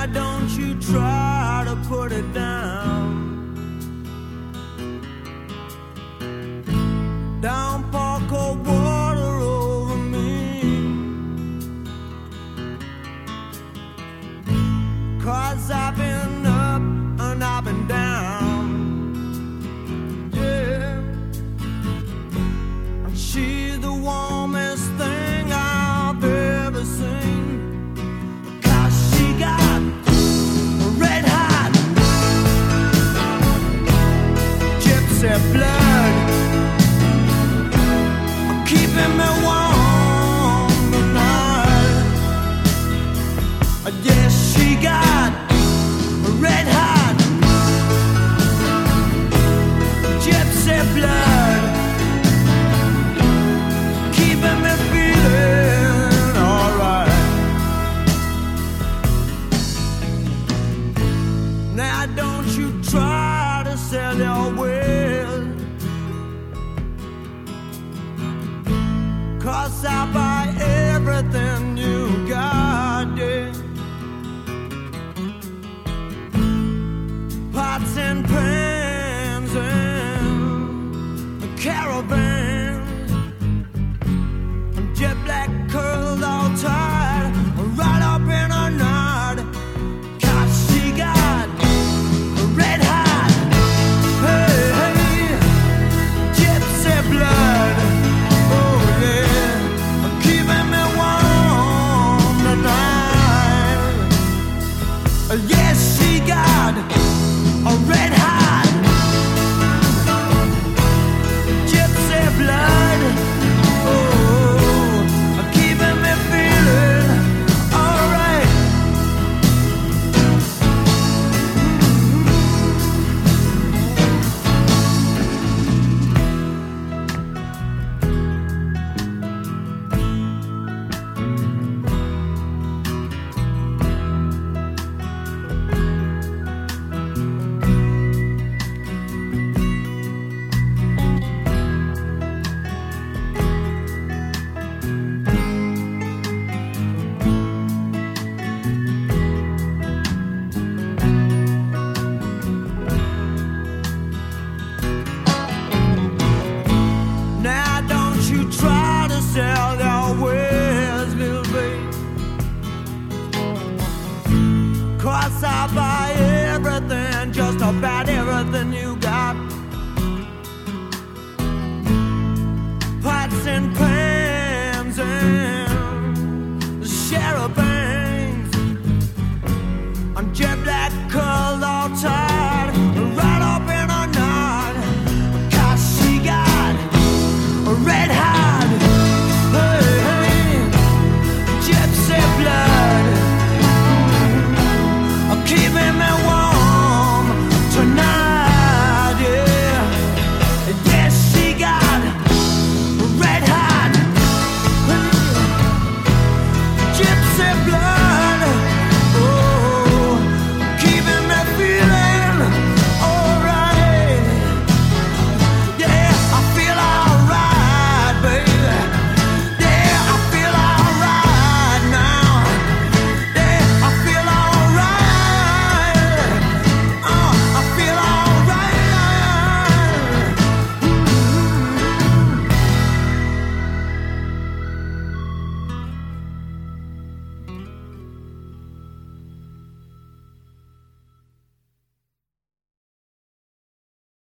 don't you try to put it down. Don't pour cold water over me, 'cause I've been up and I've been down. Yeah, and she's the warmest thing I've ever seen, 'cause she got red hot gypsy blood, keeping me warm tonight. Yes, she got red hot gypsy blood, keeping me feeling alright. Now don't you try to sell your wares, 'cause I buy everything you got, yeah. Pots and pans and caravans, jet black curls all tied right up in a knot, 'cause she got red hot, hey, hey, gypsy blood. Oh yeah, keeping me warm tonight. Yes, she got a red hot gypsy blood. Oh, keeping me feeling alright. Now don't you try to sell your wares, little babe, 'cause I buy everything, just about everything you got. Pots and pans and charabancs, I'm jet black curls all tied right up in a knot, 'cause she got red hot, hey, hey, gypsy blood, keeping me warm tonight, yeah. Yes, she got red hot, hey, gypsy blood.